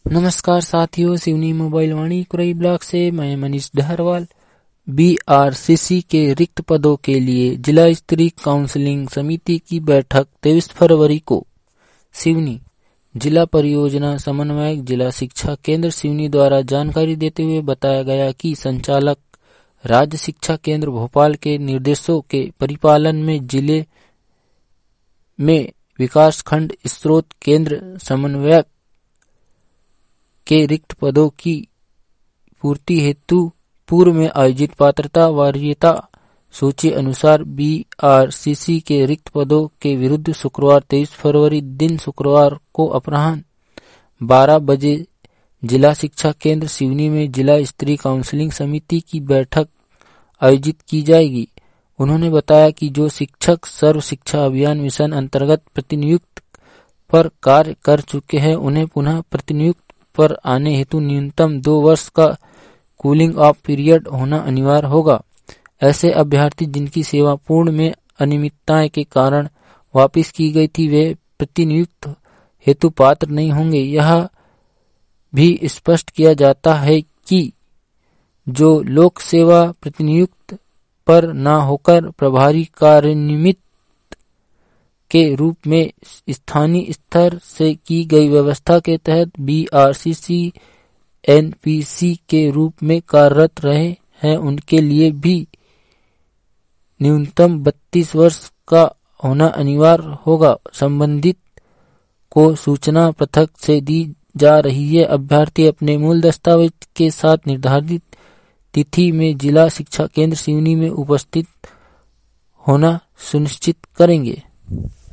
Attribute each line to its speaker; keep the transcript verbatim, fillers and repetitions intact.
Speaker 1: नमस्कार साथियों, Seoni mobile Vani Kurai block से मैं मनीष डहरवाल। बीआरसीसी के रिक्त पदों के लिए जिला स्तरीय काउंसलिंग समिति की बैठक तेईस फरवरी को। सिवनी जिला परियोजना समन्वयक जिला शिक्षा केंद्र सिवनी द्वारा जानकारी देते हुए बताया गया कि संचालक राज्य शिक्षा केंद्र भोपाल के निर्देशों के परिपालन में जिले में विकासखंड स्रोत केंद्र समन्वयक के रिक्त पदों की पूर्ति हेतु पूर्व में आयोजित पात्रता वरीयता सूची अनुसार बीआरसीसी के रिक्त पदों के विरुद्ध शुक्रवार तेईस फरवरी दिन शुक्रवार को अपराह्न बारह बजे जिला शिक्षा केंद्र सिवनी में जिला स्तरीय काउंसलिंग समिति की बैठक आयोजित की जाएगी। उन्होंने बताया कि जो शिक्षक सर्व शिक्षा अभियान मिशन अंतर्गत प्रतिनियुक्त पर कार्य कर चुके हैं उन्हें पुनः प्रतिनियुक्त पर आने हेतु न्यूनतम दो वर्ष का कूलिंग ऑफ पीरियड होना अनिवार्य होगा। ऐसे अभ्यर्थी जिनकी सेवा पूर्ण में अनियमितताएं के कारण वापस की गई थी वे प्रतिनियुक्त हेतु पात्र नहीं होंगे। यह भी स्पष्ट किया जाता है कि जो लोक सेवा प्रतिनियुक्त पर न होकर प्रभारी कार्यनिमित्त के रूप में स्थानीय स्तर से की गई व्यवस्था के तहत बीआरसीसी एनपीसी के रूप में कार्यरत रहे हैं उनके लिए भी न्यूनतम बत्तीस वर्ष का होना अनिवार्य होगा। संबंधित को सूचना पृथक से दी जा रही है। अभ्यर्थी अपने मूल दस्तावेज के साथ निर्धारित तिथि में जिला शिक्षा केंद्र सिवनी में उपस्थित होना सुनिश्चित करेंगे।